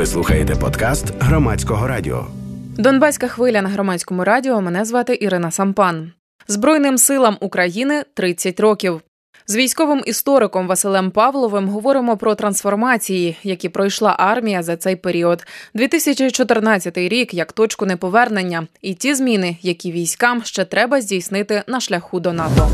Ви слухаєте подкаст Громадського радіо. Донбаська хвиля на Громадському радіо. Мене звати Ірина Сампан. Збройним силам України 30 років. З військовим істориком Василем Павловим говоримо про трансформації, які пройшла армія за цей період. 2014 рік як точку неповернення і ті зміни, які військам ще треба здійснити на шляху до НАТО.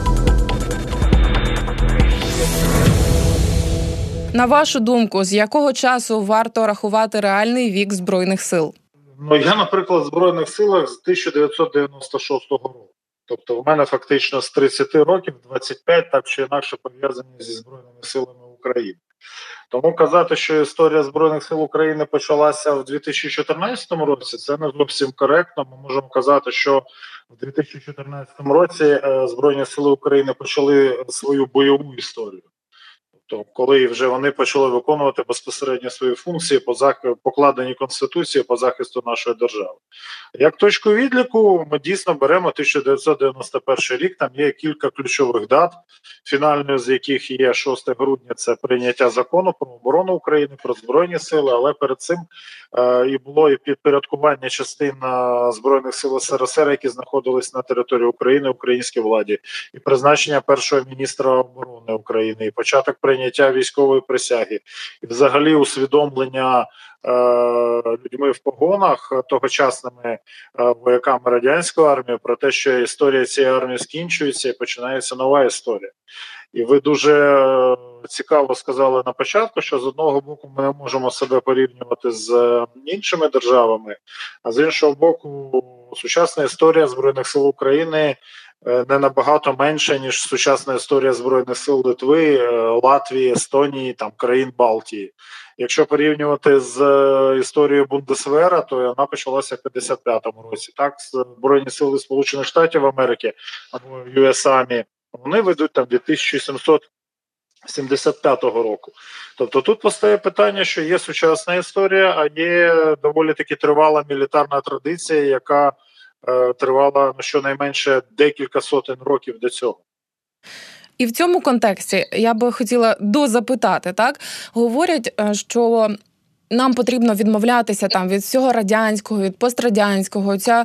На вашу думку, з якого часу варто рахувати реальний вік Збройних сил? Я, наприклад, в Збройних силах з 1996 року. Тобто в мене фактично з 30 років 25 так чи інакше пов'язані зі Збройними силами України. Тому казати, що історія Збройних сил України почалася в 2014 році, це не зовсім коректно. Ми можемо казати, що в 2014 році Збройні сили України почали свою бойову історію. Тобто, коли вже вони почали виконувати безпосередньо свої функції покладені Конституцією по захисту нашої держави. Як точку відліку ми дійсно беремо 1991 рік, там є кілька ключових дат, фінальною з яких є 6 грудня, це прийняття закону про оборону України, про Збройні сили, але перед цим і було і підпорядкування частин Збройних сил СРСР, які знаходились на території України, українській владі, і призначення першого міністра оборони України, і початок прийняття військової присяги, і взагалі усвідомлення людьми в погонах, тогочасними вояками радянської армії, про те, що історія цієї армії скінчується і починається нова історія. І ви дуже цікаво сказали на початку, що з одного боку ми не можемо себе порівнювати з іншими державами, а з іншого боку сучасна історія Збройних сил України не набагато менше, ніж сучасна історія Збройних сил Литви, Латвії, Естонії, там, країн Балтії. Якщо порівнювати з історією Бундесвера, то вона почалася в 55-му році. Так, Збройні сили Сполучених Штатів Америки або US Army, вони ведуть там 2775 року. Тобто тут постає питання, що є сучасна історія, а є доволі таки тривала мілітарна традиція, яка тривала щонайменше декілька сотень років до цього. І в цьому контексті я би хотіла дозапитати, так? Говорять, що нам потрібно відмовлятися там від всього радянського, від пострадянського, ця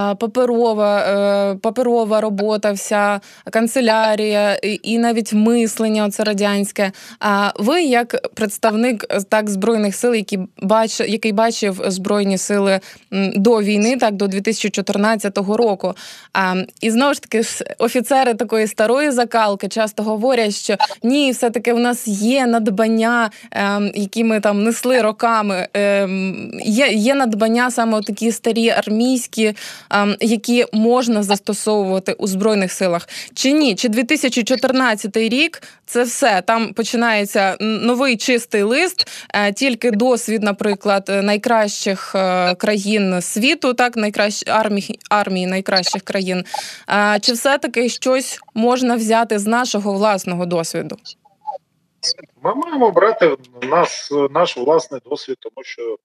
паперова робота, вся канцелярія і навіть мислення це радянське. А ви як представник так Збройних сил, який бачив Збройні сили до війни, так до 2014 року. І знову ж таки офіцери такої старої закалки часто говорять, що ні, все-таки в нас є надбання, які ми там несли роками. Є надбання саме такі старі армійські, які можна застосовувати у Збройних силах. Чи ні? Чи 2014 рік – це все? Там починається новий чистий лист, тільки досвід, наприклад, найкращих країн світу, так, армії найкращих країн. Чи все-таки щось можна взяти з нашого власного досвіду? Ми маємо брати наш власний досвід, тому що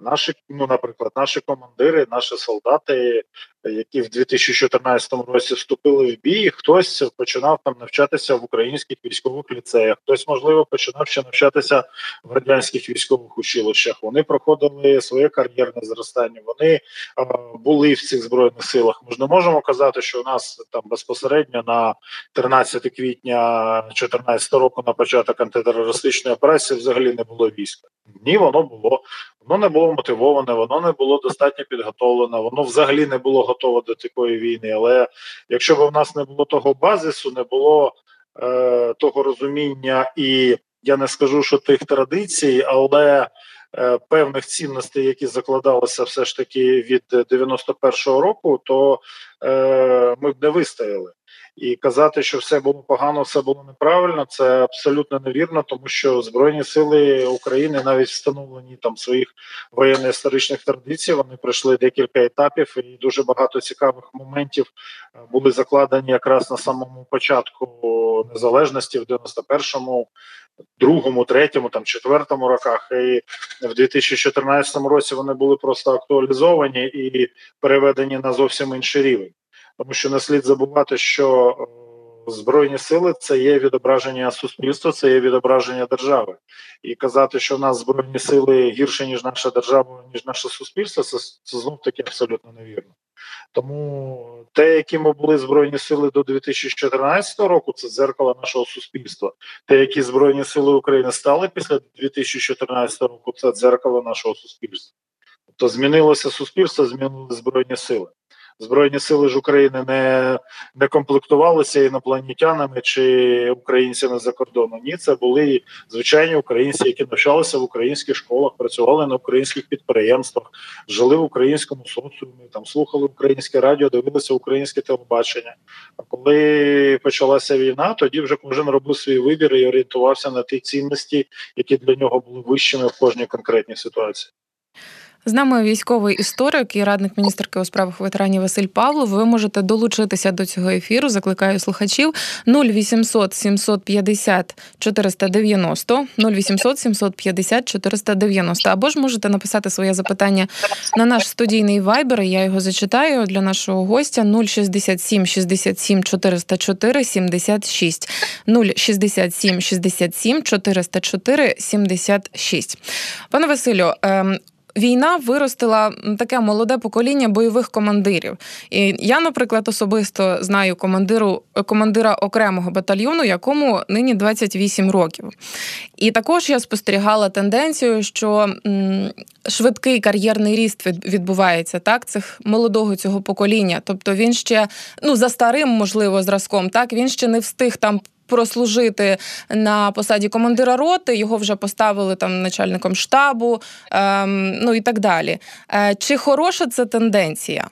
наші командири, наші солдати, які в 2014 році вступили в бій, хтось починав там навчатися в українських військових ліцеях, хтось, можливо, починав ще навчатися в радянських військових училищах. Вони проходили своє кар'єрне зростання, вони були в цих Збройних силах. Ми ж не можемо казати, що у нас там безпосередньо на 13 квітня 2014 року на початок антитерористичної операції взагалі не було війська. Ні, воно було. Воно не було мотивоване, воно не було достатньо підготовлене, воно взагалі не було готове до такої війни. Але якщо б в нас не було того базису, не було того розуміння і, я не скажу, що тих традицій, але певних цінностей, які закладалися все ж таки від 91-го року, то ми б не вистояли. І казати, що все було погано, все було неправильно, це абсолютно невірно, тому що Збройні сили України навіть встановлені там своїх воєнно-історичних традицій, вони пройшли декілька етапів і дуже багато цікавих моментів були закладені якраз на самому початку незалежності в 91-му, 2-му, 3-му, там 4-му роках. І в 2014 році вони були просто актуалізовані і переведені на зовсім інший рівень. Тому що не слід забувати, що Збройні сили – це є відображення суспільства, це є відображення держави. І казати, що в нас Збройні сили гірше, ніж наша держава, ніж наше суспільство, це знов-таки абсолютно невірно. Тому те, якими були Збройні сили до 2014 року, це дзеркало нашого суспільства. Те, які Збройні сили України стали після 2014 року, це дзеркало нашого суспільства. Тобто змінилося суспільство, змінилися Збройні сили. Збройні сили ж України не комплектувалися інопланетянами чи українцями за кордону. Ні, це були звичайні українці, які навчалися в українських школах, працювали на українських підприємствах, жили в українському соціумі, там слухали українське радіо, дивилися українське телебачення. А коли почалася війна, тоді вже кожен робив свій вибір і орієнтувався на ті цінності, які для нього були вищими в кожній конкретній ситуації. З нами військовий історик і радник міністерки у справах ветеранів Василь Павлов. Ви можете долучитися до цього ефіру. Закликаю слухачів 0800 750 490, 0800 750 490. Або ж можете написати своє запитання на наш студійний вайбер. Я його зачитаю для нашого гостя. 067 67 404 76. 067 67 404 76. Пане Василю, війна виростила таке молоде покоління бойових командирів. І я, наприклад, особисто знаю командира окремого батальйону, якому нині 28 років. І також я спостерігала тенденцію, що швидкий кар'єрний ріст відбувається, так, молодого цього покоління. Тобто він ще, за старим, можливо, зразком, так, він ще не встиг там прослужити на посаді командира роти, його вже поставили там начальником штабу, і так далі. Чи хороша це тенденція?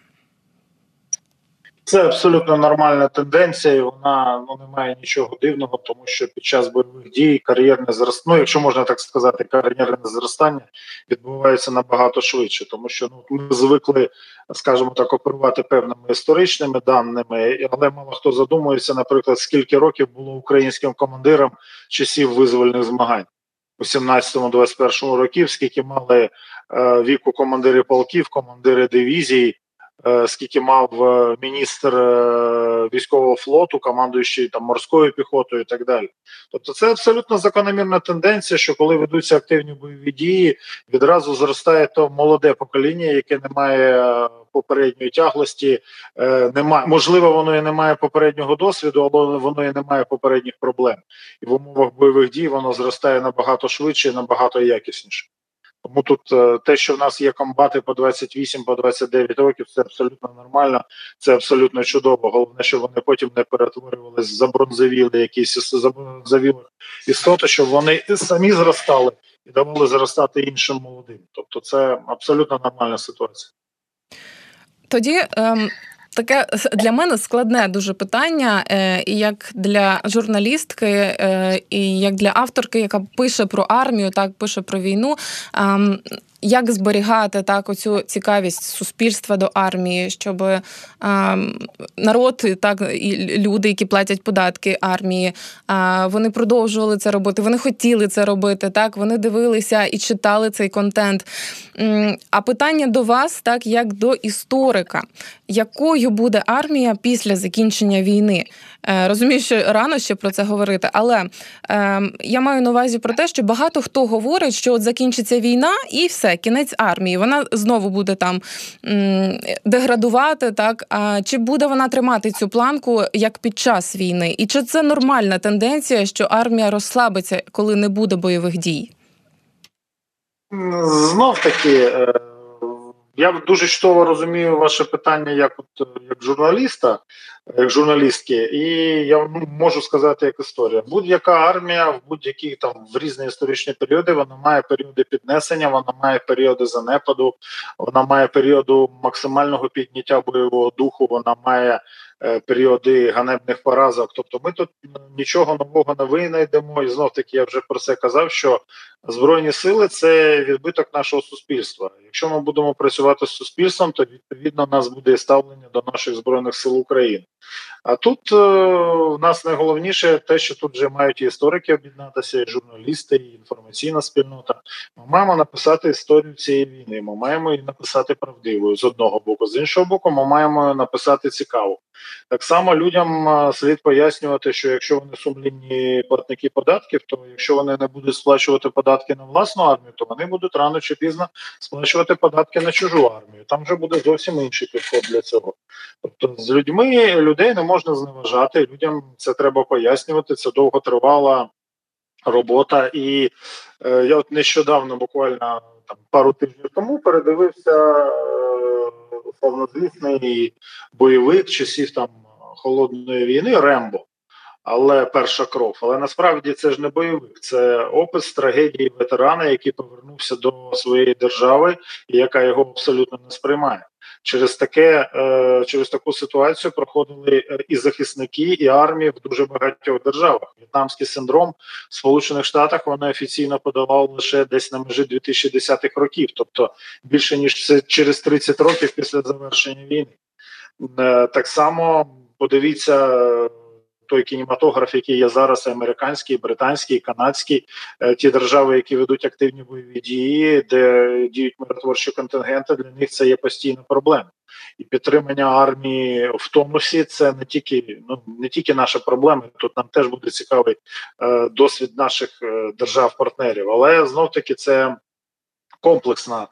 Це абсолютно нормальна тенденція, і вона не має нічого дивного, тому що під час бойових дій кар'єрне зростання, якщо можна так сказати, кар'єрне зростання відбувається набагато швидше, тому що ми звикли, скажімо так, оперувати певними історичними даними, але мало хто задумується, наприклад, скільки років було українським командирам часів визвольних змагань у 17-21 років, скільки мали віку командири полків, командири дивізій, скільки мав міністр військового флоту, командуючий там морською піхотою і так далі. Тобто це абсолютно закономірна тенденція, що коли ведуться активні бойові дії, відразу зростає то молоде покоління, яке не має попередньої тяглості, можливо, воно і не має попереднього досвіду, але воно і не має попередніх проблем. І в умовах бойових дій воно зростає набагато швидше і набагато якісніше. Тому тут те, що в нас є комбати по 28, по 29 років, це абсолютно нормально, це абсолютно чудово. Головне, щоб вони потім не перетворювалися в забронзовілі якісь забронзовілих істоти, щоб вони самі зростали і давали зростати іншим молодим. Тобто це абсолютно нормальна ситуація. Тоді таке для мене складне дуже питання, і як для журналістки, і як для авторки, яка пише про армію, так, пише про війну. Як зберігати так оцю цікавість суспільства до армії, щоб народ, так, і люди, які платять податки армії, вони продовжували це робити, вони хотіли це робити, так, вони дивилися і читали цей контент. А питання до вас, так, як до історика, якою буде армія після закінчення війни? Розумію, що рано ще про це говорити, але я маю на увазі про те, що багато хто говорить, що от закінчиться війна і все, кінець армії. Вона знову буде там деградувати, так? А чи буде вона тримати цю планку, як під час війни? І чи це нормальна тенденція, що армія розслабиться, коли не буде бойових дій? Знов-таки, я дуже чудово розумію ваше питання як журналіста, як журналістки, і я можу сказати як історія. Будь-яка армія в будь-які в різні історичні періоди, вона має періоди піднесення, вона має періоди занепаду, вона має періоду максимального підняття бойового духу, вона має періоди ганебних поразок. Тобто ми тут нічого нового не винайдемо, і знов-таки я вже про це казав, що Збройні сили – це відбиток нашого суспільства. Якщо ми будемо працювати з суспільством, то відповідно у нас буде ставлення до наших Збройних сил України. А тут в нас найголовніше те, що тут вже мають і історики об'єднатися, і журналісти, і інформаційна спільнота. Ми маємо написати історію цієї війни, ми маємо її написати правдивою з одного боку. З іншого боку, ми маємо написати цікаво. Так само людям слід пояснювати, що якщо вони сумлінні платники податків, то якщо вони не будуть сплачувати податки на власну армію, то вони будуть рано чи пізно сплачувати податки на чужу армію. Там вже буде зовсім інший підход для цього. Тобто з людей не можна зневажати, людям це треба пояснювати, це довготривала робота. І я от нещодавно, буквально там пару тижнів тому, передивився славнозвісний бойовик часів там холодної війни Рембо. Але перша кров. Але насправді це ж не бойовик, це опис трагедії ветерана, який повернувся до своєї держави і яка його абсолютно не сприймає. Через таку ситуацію проходили і захисники, і армії в дуже багатьох державах. В'єтнамський синдром в Сполучених Штатах вони офіційно подавали лише десь на межі 2010-х років, тобто більше ніж через 30 років після завершення війни. Так само подивіться той кінематограф, який є зараз, американський, британський, канадський, ті держави, які ведуть активні бойові дії, де діють миротворчі контингенти, для них це є постійна проблема. І підтримання армії в тонусі – це не тільки наша проблема, тут нам теж буде цікавий досвід наших держав-партнерів, але знов-таки це комплексна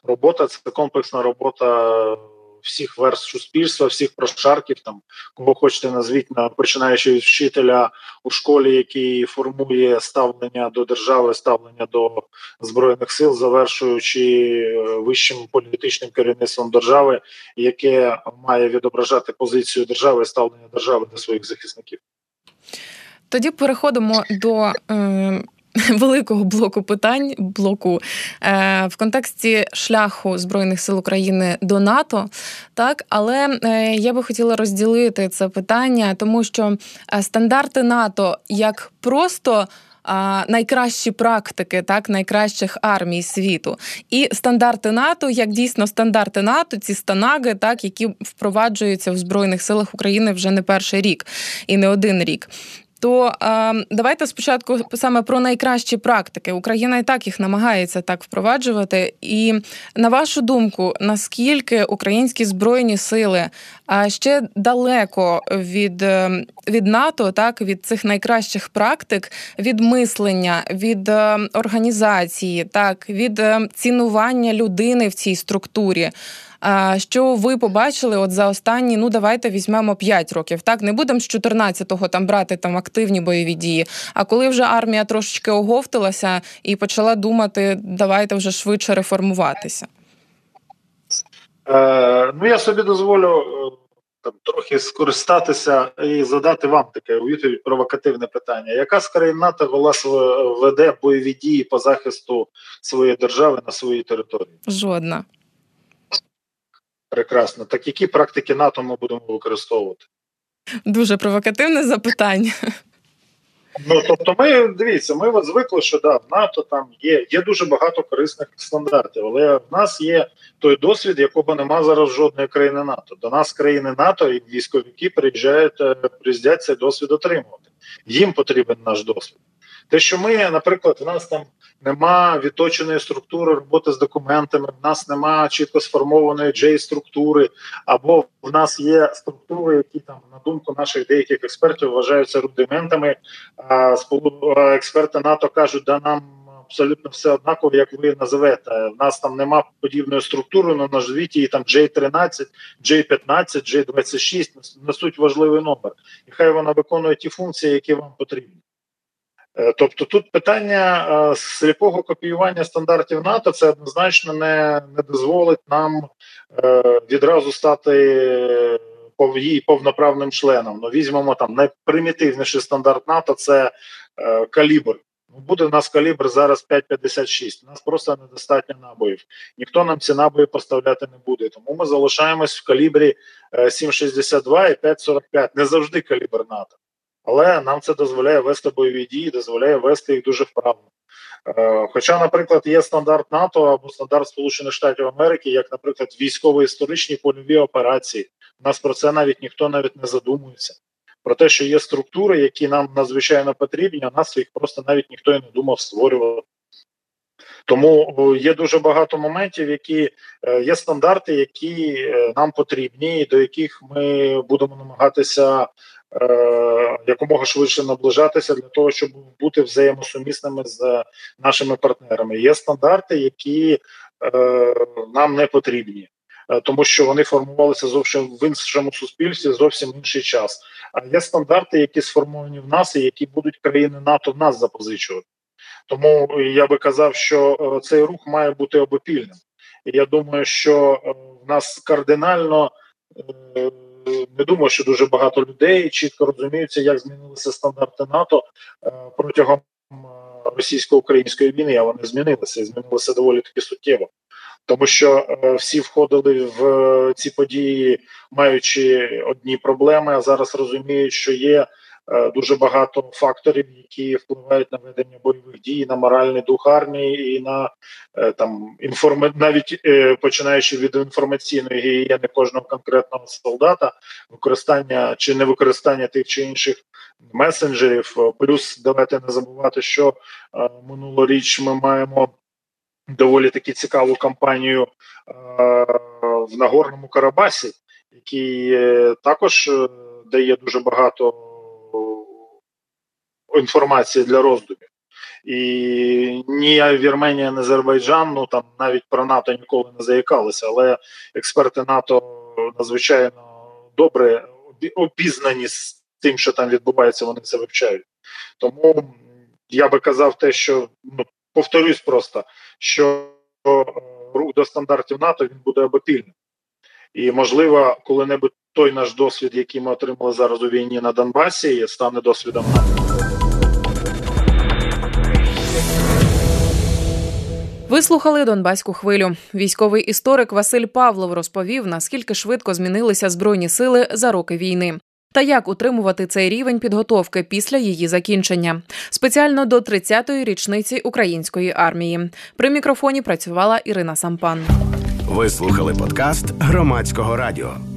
робота всіх верств суспільства, всіх прошарків, там, кого хочете назвіть, починаючи від вчителя у школі, який формує ставлення до держави, ставлення до Збройних сил, завершуючи вищим політичним керівництвом держави, яке має відображати позицію держави і ставлення держави до своїх захисників. Тоді переходимо до великого блоку питань, в контексті шляху Збройних сил України до НАТО, так, але я би хотіла розділити це питання, тому що стандарти НАТО як просто найкращі практики, так, найкращих армій світу. І стандарти НАТО, як дійсно стандарти НАТО, ці станаги, так, які впроваджуються в Збройних силах України вже не перший рік і не один рік. То давайте спочатку саме про найкращі практики. Україна і так їх намагається так впроваджувати. І на вашу думку, наскільки українські Збройні сили ще далеко від НАТО, так, від цих найкращих практик, від мислення, від організації, так, від цінування людини в цій структурі? Що ви побачили от за останні, давайте візьмемо 5 років, так? Не будемо з 14-го там брати там активні бойові дії, а коли вже армія трошечки оговталася і почала думати, давайте вже швидше реформуватися. Я собі дозволю трохи скористатися і задати вам таке у відповідь провокативне питання. Яка з країн НАТО веде бойові дії по захисту своєї держави на своїй території? Жодна. Прекрасно. Так які практики НАТО ми будемо використовувати? Дуже провокативне запитання. Тобто ми от звикли, що в НАТО там є дуже багато корисних стандартів, але в нас є той досвід, якого нема зараз жодної країни НАТО. До нас країни НАТО і військовики приїздять цей досвід отримувати. Їм потрібен наш досвід. Те, що ми, наприклад, в нас там нема відточеної структури роботи з документами, в нас нема чітко сформованої J-структури, або в нас є структури, які там, на думку наших деяких експертів, вважаються рудиментами, експерти НАТО кажуть, нам абсолютно все однаково, як ви називете. В нас там нема подібної структури, на назвіть її там J13, J15, J26, несуть важливий номер. І хай вона виконує ті функції, які вам потрібні. Тобто тут питання сліпого копіювання стандартів НАТО, це однозначно не дозволить нам відразу стати її повноправним членом. Візьмемо там найпримітивніший стандарт НАТО – це калібр. Буде в нас калібр зараз 5,56, у нас просто недостатньо набоїв. Ніхто нам ці набої поставляти не буде, тому ми залишаємось в калібрі 7,62 і 5,45, не завжди калібр НАТО. Але нам це дозволяє вести бойові дії, дозволяє вести їх дуже вправно. Хоча, наприклад, є стандарт НАТО або стандарт Сполучених Штатів Америки, як, наприклад, військово-історичні польові операції. У нас про це ніхто не задумується. Про те, що є структури, які нам надзвичайно потрібні, а нас їх просто навіть ніхто і не думав створювати. Тому є дуже багато моментів, які є стандарти, які нам потрібні, і до яких ми будемо намагатися якомога швидше наближатися для того, щоб бути взаємосумісними з нашими партнерами. Є стандарти, які нам не потрібні, тому що вони формувалися зовсім в іншому суспільстві, зовсім інший час. А є стандарти, які сформовані в нас і які будуть країни НАТО в нас запозичувати. Тому я би казав, що цей рух має бути обопільним. І я думаю, що в нас кардинально, не думаю, що дуже багато людей чітко розуміються, як змінилися стандарти НАТО протягом російсько-української війни, а вони змінилися, і змінилися доволі таки суттєво. Тому що всі входили в ці події, маючи одні проблеми, а зараз розуміють, що є дуже багато факторів, які впливають на ведення бойових дій, на моральний дух армії і на навіть починаючи від інформаційної гігієни кожного конкретного солдата, використання чи не використання тих чи інших месенджерів. Плюс давайте не забувати, що минулоріч ми маємо доволі таки цікаву кампанію в Нагорному Карабасі, який також дає дуже багато інформації для роздумів. І ні Вірменія, ні Азербайджан, там навіть про НАТО ніколи не заїкалися, але експерти НАТО надзвичайно добре обізнані з тим, що там відбувається, вони це вивчають. Тому я би казав те, що, повторюсь просто, що рух до стандартів НАТО, він буде обопільним. І, можливо, коли-небудь той наш досвід, який ми отримали зараз у війні на Донбасі, стане досвідом НАТО. Ви слухали «Донбаську хвилю». Військовий історик Василь Павлов розповів, наскільки швидко змінилися Збройні сили за роки війни. Та як утримувати цей рівень підготовки після її закінчення. Спеціально до 30-ї річниці української армії. При мікрофоні працювала Ірина Сампан. Ви слухали подкаст Громадського радіо.